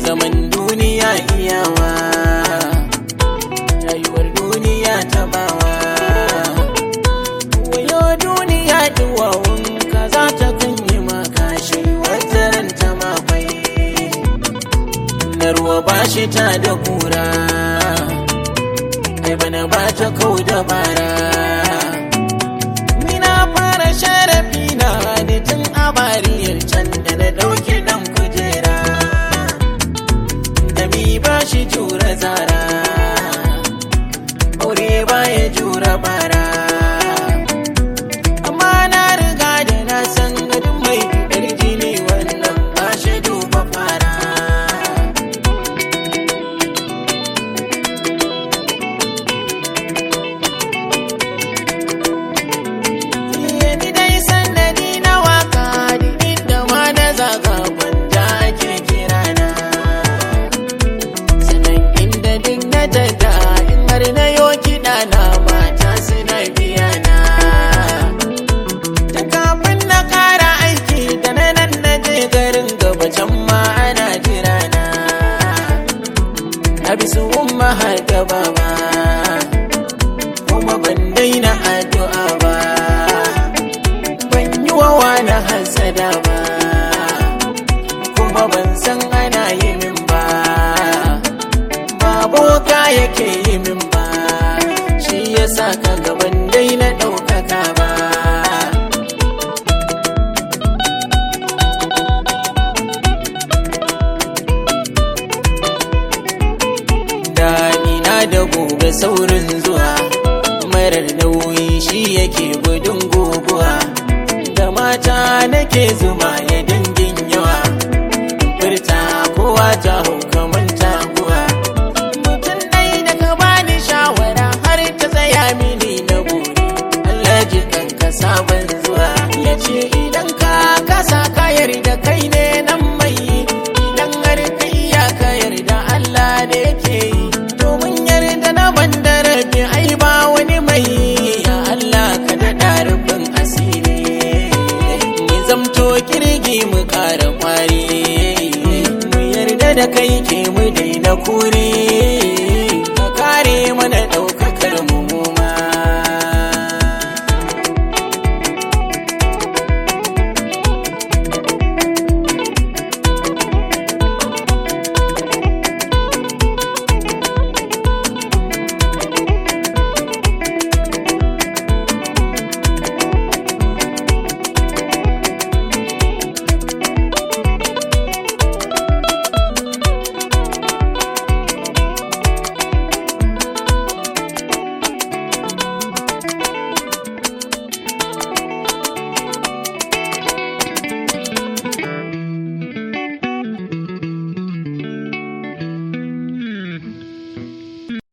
zaman duniya iyawa, rayuwar duniya tabawa. Wayo duniya duwawun ka za ta kunyi makashi, wata ran ta makwai na ruwa ba shi ta da kura, ai bana ba ta kau da bara. Ni na fara sharafi na da tun a bariyar can da na ɗauki ɗan kujera, da mi ba shi jura zara, aure ba ya jura bara. Amma na riga da na san gadin mai fitar jini wannan ba shi duba fara. Ni dai sannadi na waka duk inda ma na zaga gwanja ake kirana, sannan inda duk na tada in har na yo kiɗa na mata suna biya na. Ta kafin na ƙara aiki da na nan na je garin gaba can ma ana jira na. Na bi su umma har da baba, kuma ban daina addu'a ba, ban yi wa wani hasada ba, kuma ban san ana yi min ba, ba boka yake yi min ba, shi yasa ka gaban daina ɗaukaka ba. Daɗina da gobe saurin zuwa, marar nauyi shi yake gudun guguwa, da mata nake zuma ya dangin yawa, furta kowa ta hau kamar taguwa. Mutum ɗai da ka bani shawara har ta tsaya mini na buri, Allah ji kanka sabon zuwa, ya ce idan ka kasa ka yarda kai ne nan mai, idan har ka iya ka yarda Allah da yake yi, domin yarda na banda rabi ai ba wani mai, ya Allah ka daɗa rufin asiri, mu zamto kirgi mu ƙara ƙwari, mu yarda da kai ke mu daina kure, ka kare mana ɗauka.